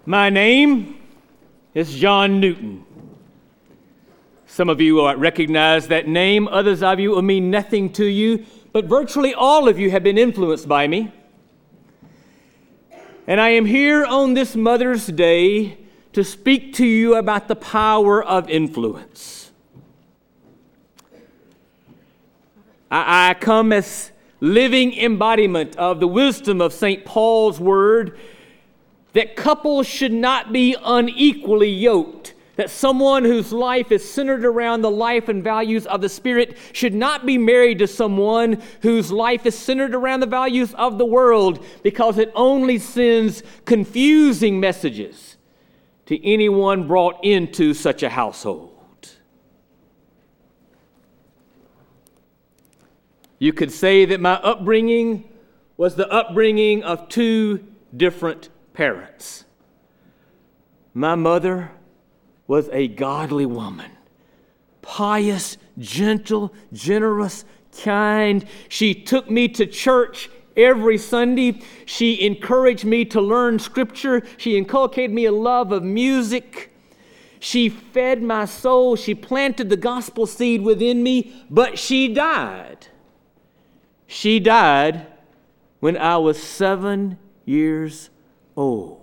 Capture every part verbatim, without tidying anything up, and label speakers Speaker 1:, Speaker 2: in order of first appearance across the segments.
Speaker 1: My name is John Newton. Some of you recognize that name, others of you will mean nothing to you, but virtually all of you have been influenced by me. And I am here on this Mother's Day to speak to you about the power of influence. I, I come as living embodiment of the wisdom of Saint Paul's word that couples should not be unequally yoked, that someone whose life is centered around the life and values of the Spirit should not be married to someone whose life is centered around the values of the world, because it only sends confusing messages to anyone brought into such a household. You could say that my upbringing was the upbringing of two different parents. My mother was a godly woman, pious, gentle, generous, kind. She took me to church every Sunday. She encouraged me to learn Scripture. She inculcated me a love of music. She fed my soul. She planted the gospel seed within me, but she died. She died when I was seven years old.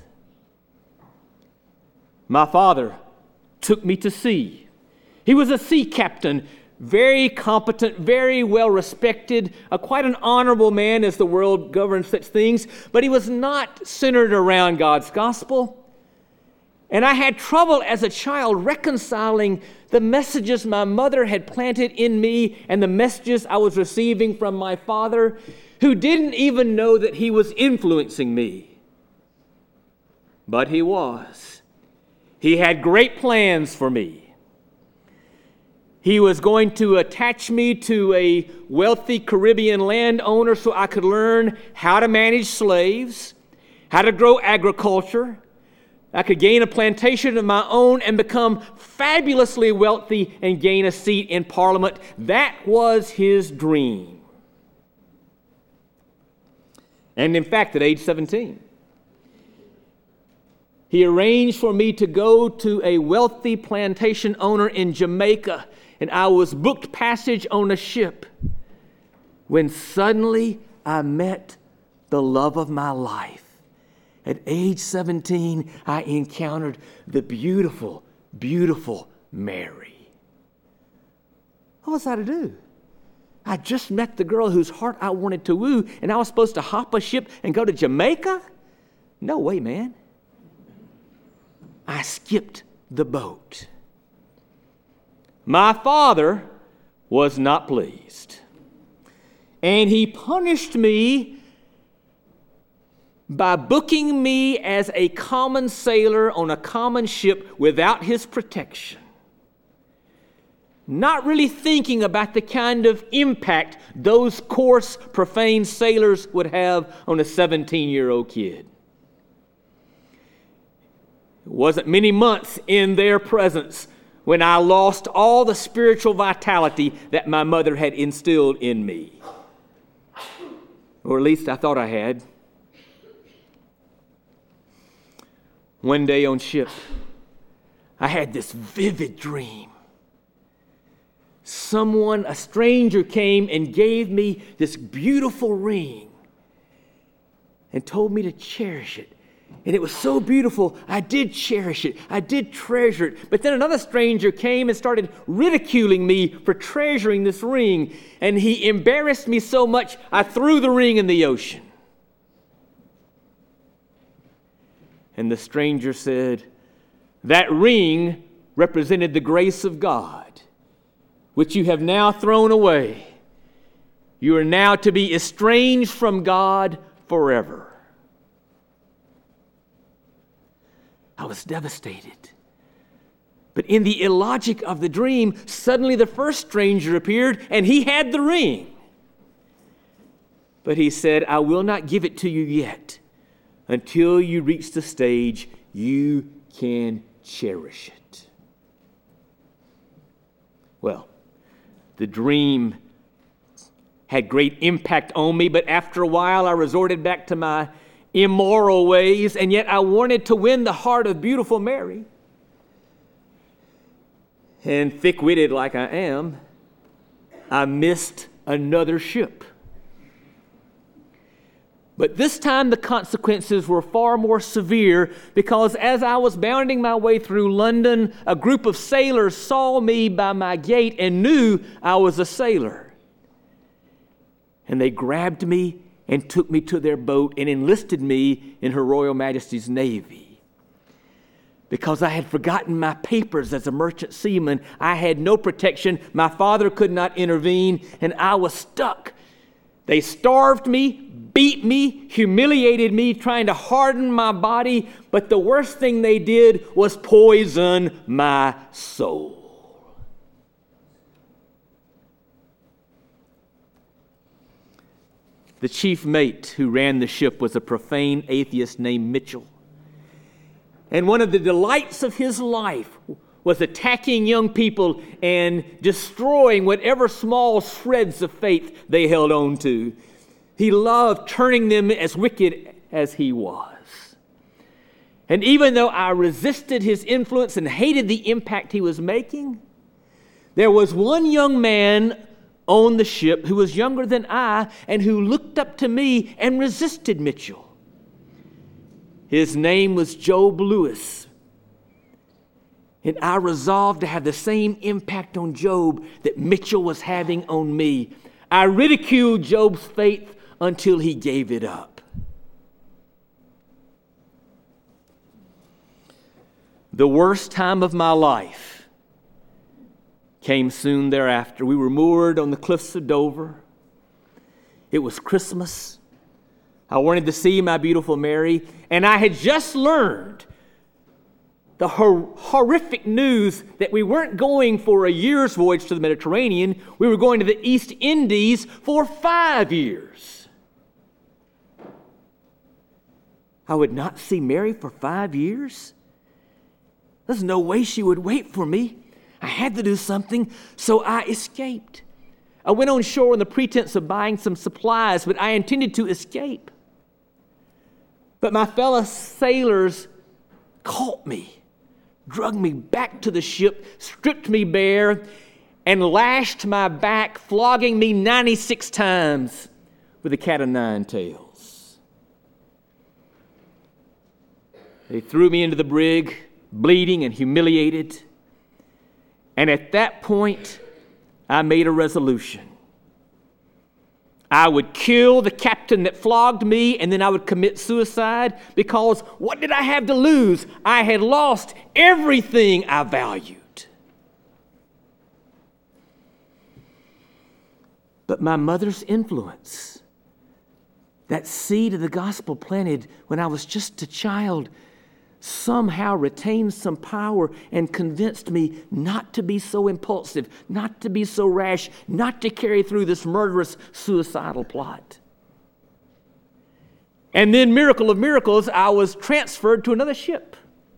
Speaker 1: My father took me to sea. He was a sea captain, very competent, very well respected, uh, quite an honorable man as the world governs such things, but he was not centered around God's gospel. And I had trouble as a child reconciling the messages my mother had planted in me and the messages I was receiving from my father, who didn't even know that he was influencing me. But he was. He had great plans for me. He was going to attach me to a wealthy Caribbean landowner so I could learn how to manage slaves, how to grow agriculture. I could gain a plantation of my own and become fabulously wealthy and gain a seat in Parliament. That was his dream. And in fact, at age seventeen, he arranged for me to go to a wealthy plantation owner in Jamaica, and I was booked passage on a ship when suddenly I met the love of my life. At age seventeen, I encountered the beautiful, beautiful Mary. What was I to do? I just met the girl whose heart I wanted to woo, and I was supposed to hop a ship and go to Jamaica? No way, man. I skipped the boat. My father was not pleased, and he punished me by booking me as a common sailor on a common ship without his protection, not really thinking about the kind of impact those coarse, profane sailors would have on a seventeen-year-old kid. It wasn't many months in their presence when I lost all the spiritual vitality that my mother had instilled in me. Or at least I thought I had. One day on ship, I had this vivid dream. Someone, a stranger, came and gave me this beautiful ring and told me to cherish it. And it was so beautiful, I did cherish it. I did treasure it. But then another stranger came and started ridiculing me for treasuring this ring. And he embarrassed me so much, I threw the ring in the ocean. And the stranger said, "That ring represented the grace of God, which you have now thrown away. You are now to be estranged from God forever." I was devastated. But in the illogic of the dream, suddenly the first stranger appeared, and he had the ring. But he said, "I will not give it to you yet until you reach the stage you can cherish it." Well, the dream had great impact on me, but after a while I resorted back to my immoral ways, and yet I wanted to win the heart of beautiful Mary. And thick-witted like I am, I missed another ship. But this time the consequences were far more severe, because as I was bounding my way through London, a group of sailors saw me by my gate and knew I was a sailor. And they grabbed me and took me to their boat and enlisted me in Her Royal Majesty's Navy. Because I had forgotten my papers as a merchant seaman, I had no protection. My father could not intervene, and I was stuck. They starved me, beat me, humiliated me, trying to harden my body, but the worst thing they did was poison my soul. The chief mate who ran the ship was a profane atheist named Mitchell. And one of the delights of his life was attacking young people and destroying whatever small shreds of faith they held on to. He loved turning them as wicked as he was. And even though I resisted his influence and hated the impact he was making, there was one young man on the ship who was younger than I and who looked up to me and resisted Mitchell. His name was Job Lewis. And I resolved to have the same impact on Job that Mitchell was having on me. I ridiculed Job's faith until he gave it up. The worst time of my life came soon thereafter. We were moored on the cliffs of Dover. It was Christmas. I wanted to see my beautiful Mary, and I had just learned the hor- horrific news that we weren't going for a year's voyage to the Mediterranean. We were going to the East Indies for five years. I would not see Mary for five years? There's no way she would wait for me. I had to do something, so I escaped. I went on shore on the pretense of buying some supplies, but I intended to escape. But my fellow sailors caught me, dragged me back to the ship, stripped me bare, and lashed my back, flogging me ninety-six times with a cat o' nine tails. They threw me into the brig, bleeding and humiliated. And at that point, I made a resolution. I would kill the captain that flogged me, and then I would commit suicide, because what did I have to lose? I had lost everything I valued. But my mother's influence, that seed of the gospel planted when I was just a child, somehow retained some power and convinced me not to be so impulsive, not to be so rash, not to carry through this murderous suicidal plot. And then, miracle of miracles, I was transferred to another ship.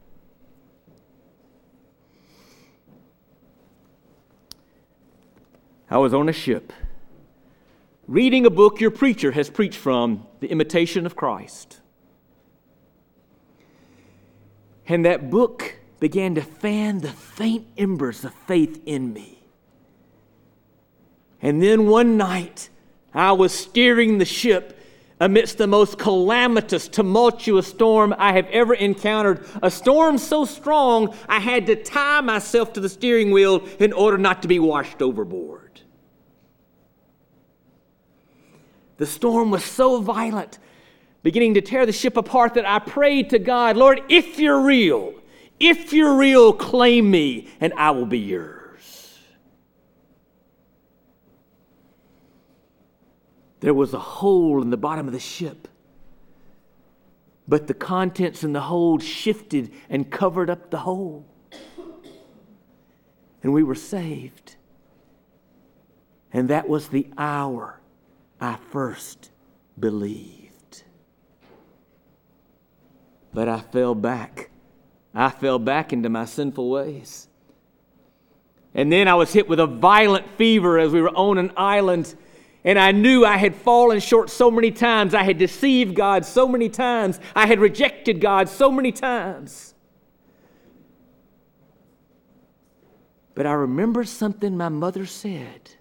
Speaker 1: I was on a ship, reading a book your preacher has preached from, The Imitation of Christ. And that book began to fan the faint embers of faith in me. And then one night, I was steering the ship amidst the most calamitous, tumultuous storm I have ever encountered. A storm so strong, I had to tie myself to the steering wheel in order not to be washed overboard. The storm was so violent, beginning to tear the ship apart, that I prayed to God, Lord, if you're real, if you're real, claim me and I will be yours. There was a hole in the bottom of the ship, but the contents in the hold shifted and covered up the hole. And we were saved. And that was the hour I first believed. But I fell back. I fell back into my sinful ways. And then I was hit with a violent fever as we were on an island. And I knew I had fallen short so many times. I had deceived God so many times. I had rejected God so many times. But I remember something my mother said.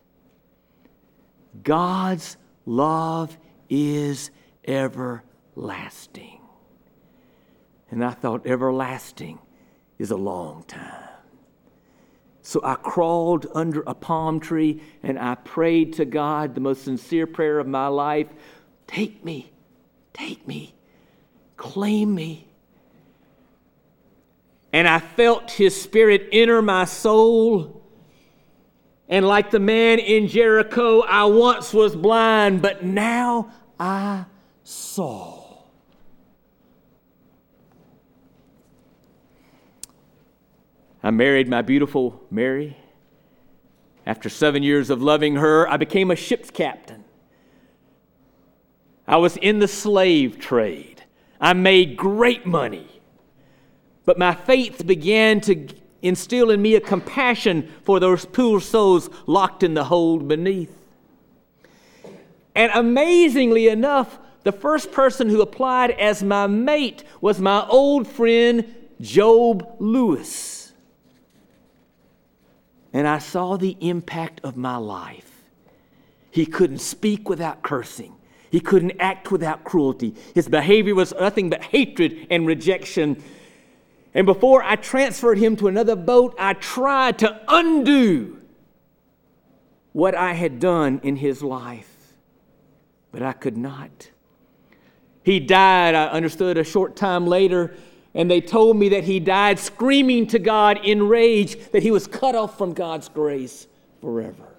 Speaker 1: God's love is everlasting. And I thought, everlasting is a long time. So I crawled under a palm tree and I prayed to God the most sincere prayer of my life. Take me, take me, claim me. And I felt His Spirit enter my soul. And like the man in Jericho, I once was blind, but now I saw. I married my beautiful Mary. After seven years of loving her, I became a ship's captain. I was in the slave trade. I made great money. But my faith began to instill in me a compassion for those poor souls locked in the hold beneath. And amazingly enough, the first person who applied as my mate was my old friend, Job Lewis. And I saw the impact of my life. He couldn't speak without cursing. He couldn't act without cruelty. His behavior was nothing but hatred and rejection. And before I transferred him to another boat, I tried to undo what I had done in his life. But I could not. He died, I understood, a short time later. And they told me that he died screaming to God in rage that he was cut off from God's grace forever.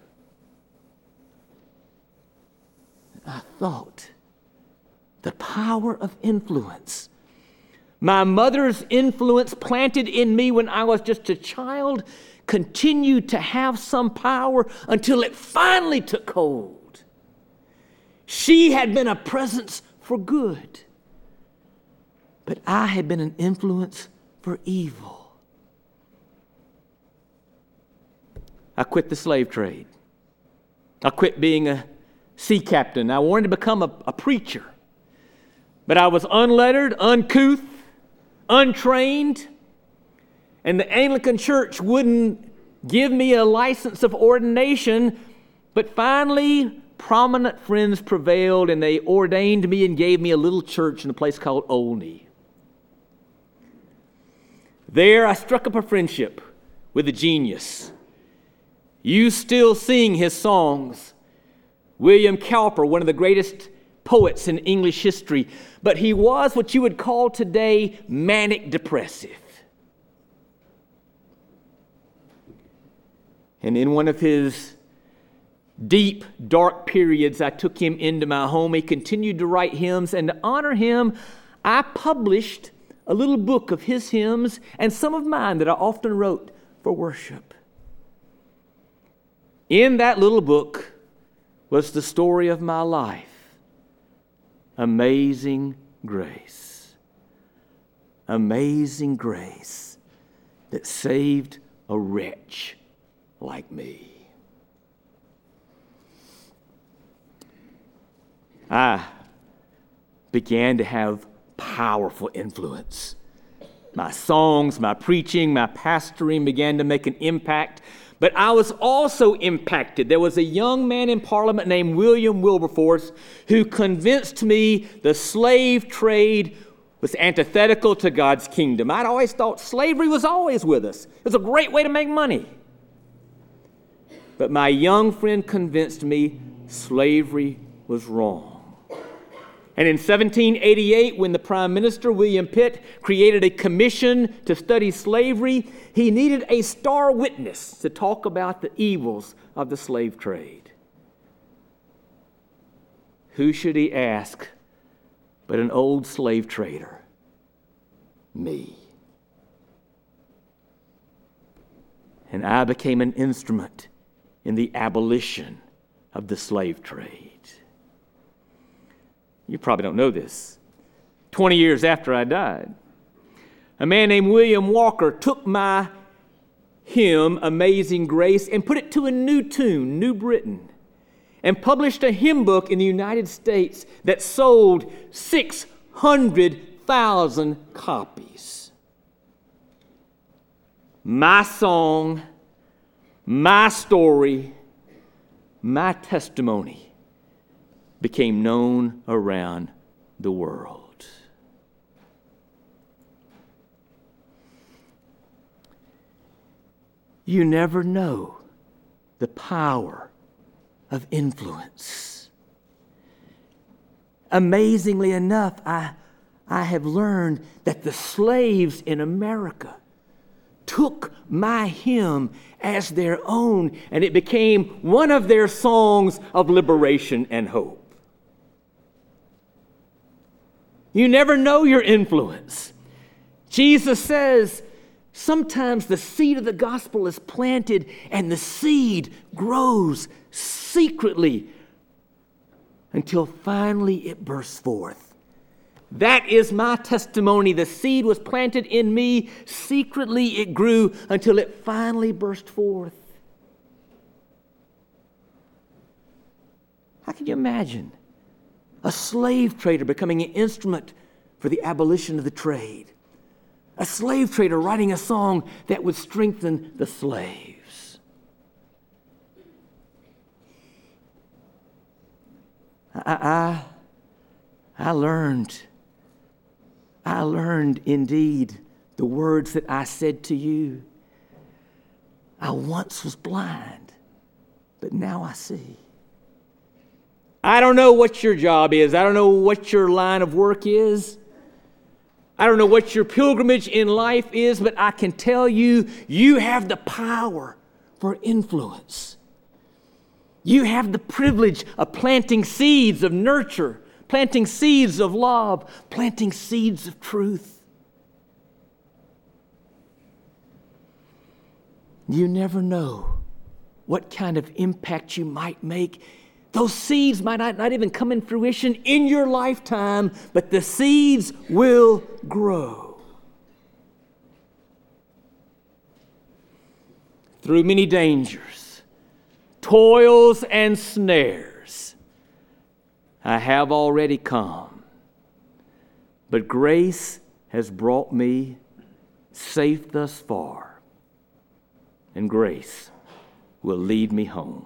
Speaker 1: I thought, the power of influence. My mother's influence planted in me when I was just a child continued to have some power until it finally took hold. She had been a presence for good. But I had been an influence for evil. I quit the slave trade. I quit being a sea captain. I wanted to become a, a preacher. But I was unlettered, uncouth, untrained, and the Anglican Church wouldn't give me a license of ordination. But finally, prominent friends prevailed, and they ordained me and gave me a little church in a place called Olney. There I struck up a friendship with a genius. You still sing his songs. William Cowper, one of the greatest poets in English history, but he was what you would call today manic depressive. And in one of his deep, dark periods, I took him into my home. He continued to write hymns, and to honor him, I published a little book of his hymns and some of mine that I often wrote for worship. In that little book was the story of my life. Amazing grace. Amazing grace that saved a wretch like me. I began to have powerful influence. My songs, my preaching, my pastoring began to make an impact, but I was also impacted. There was a young man in Parliament named William Wilberforce who convinced me the slave trade was antithetical to God's kingdom. I'd always thought slavery was always with us. It was a great way to make money. But my young friend convinced me slavery was wrong. And in seventeen eighty-eight, when the Prime Minister, William Pitt, created a commission to study slavery, he needed a star witness to talk about the evils of the slave trade. Who should he ask but an old slave trader? Me. And I became an instrument in the abolition of the slave trade. You probably don't know this. Twenty years after I died, a man named William Walker took my hymn, Amazing Grace, and put it to a new tune, New Britain. and published a hymn book in the United States that sold six hundred thousand copies. My song, my story, my testimony became known around the world. You never know the power of influence. Amazingly enough, I, I have learned that the slaves in America took my hymn as their own, and it became one of their songs of liberation and hope. You never know your influence. Jesus says, sometimes the seed of the gospel is planted and the seed grows secretly until finally it bursts forth. That is my testimony. The seed was planted in me. Secretly it grew until it finally burst forth. How can you imagine a slave trader becoming an instrument for the abolition of the trade? A slave trader writing a song that would strengthen the slaves. I, I, I learned, I learned indeed the words that I said to you. I once was blind, but now I see. I don't know what your job is. I don't know what your line of work is. I don't know what your pilgrimage in life is, but I can tell you, you have the power for influence. You have the privilege of planting seeds of nurture, planting seeds of love, planting seeds of truth. You never know what kind of impact you might make. Those seeds might not, not even come in fruition in your lifetime, but the seeds will grow. Through many dangers, toils, and snares, I have already come, but grace has brought me safe thus far, and grace will lead me home.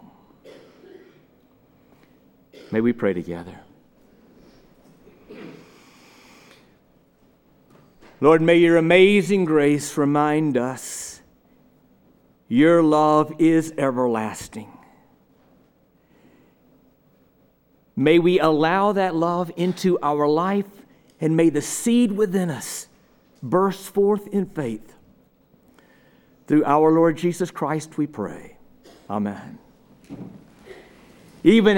Speaker 1: May we pray together. Lord, may your amazing grace remind us your love is everlasting. May we allow that love into our life, and may the seed within us burst forth in faith. Through our Lord Jesus Christ we pray. Amen. Even